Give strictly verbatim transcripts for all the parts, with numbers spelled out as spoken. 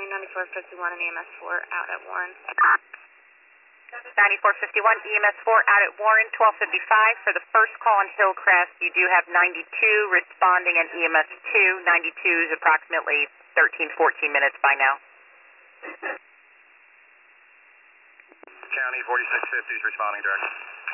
responding ninety-four fifty-one and E M S four out at Warren. ninety-four fifty-one, E M S four out at Warren, twelve fifty-five. For the first call on Hillcrest, you do have ninety-two responding and E M S two. ninety-two is approximately thirteen, fourteen minutes by now. County forty-six fifty is responding direct.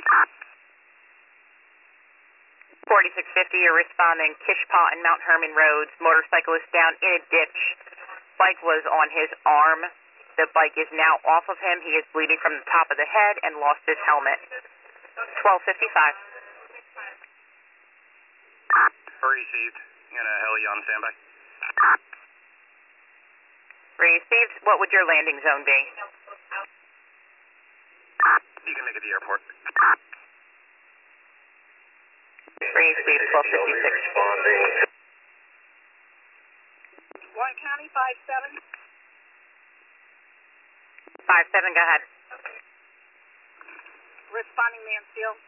forty-six fifty, you're responding Kishpaw and Mount Herman Roads. Motorcyclist down in a ditch. Bike was on his arm. The bike is now off of him. He is bleeding from the top of the head and lost his helmet. twelve fifty-five. Received. You got a heli on standby. Received. What would your landing zone be? You can make it to the airport. Received. twelve fifty-six. Warren County five seven. five seven, go ahead. Responding Mansfield.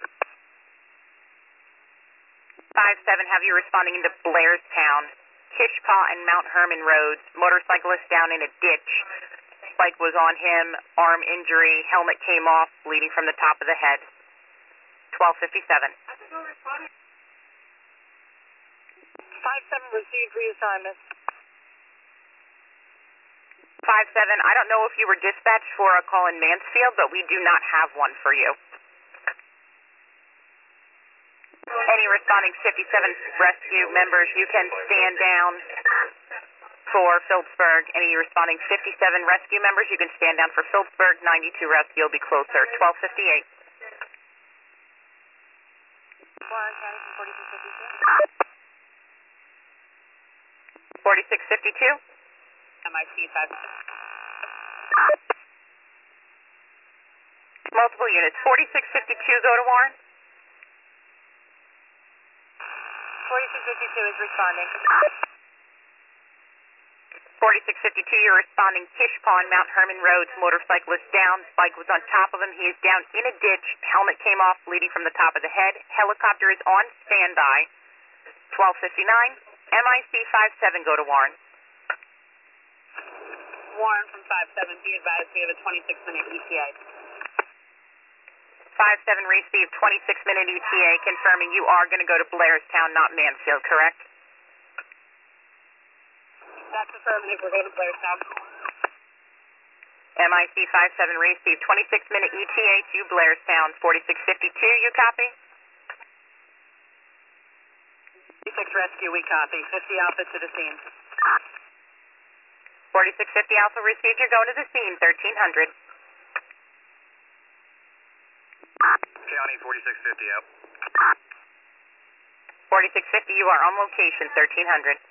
five seven, have you responding into Blairstown. Kishpaw and Mount Herman Roads. Motorcyclist down in a ditch. Bike was on him, arm injury, helmet came off, bleeding from the top of the head. twelve fifty-seven. five seven received reassignment. five seven, I don't know if you were dispatched for a call in Mansfield, but we do not have one for you. Any responding fifty-seven rescue members, you can stand down for Phillipsburg. Any responding fifty-seven rescue members, you can stand down for Phillipsburg. ninety-two rescue will be closer. twelve fifty-eight. Warren County forty-six fifty-two. forty-six fifty-two. M I C five. Multiple units. forty-six fifty-two, go to Warren. forty-six fifty-two is responding. forty-six fifty-two, you're responding Kishpaw on Mount Herman Roads. Motorcyclist down. Bike was on top of him. He is down in a ditch. Helmet came off, bleeding from the top of the head. Helicopter is on standby. twelve fifty-nine. M I C five seven, go to Warren. Warren from five seven, be advised we have a twenty-six minute E T A. five seven received, twenty-six minute E T A, confirming you are going to go to Blairstown, not Mansfield, correct? That's affirmative, we're going to Blairstown. M I C five seven received, twenty-six minute E T A to Blairstown, forty-six fifty-two, you copy? forty-six rescue, we copy. fifty Alpha to the scene. forty-six fifty Alpha received, you're going to the scene, thirteen hundred. County forty-six fifty out. forty-six fifty, you are on location, thirteen hundred.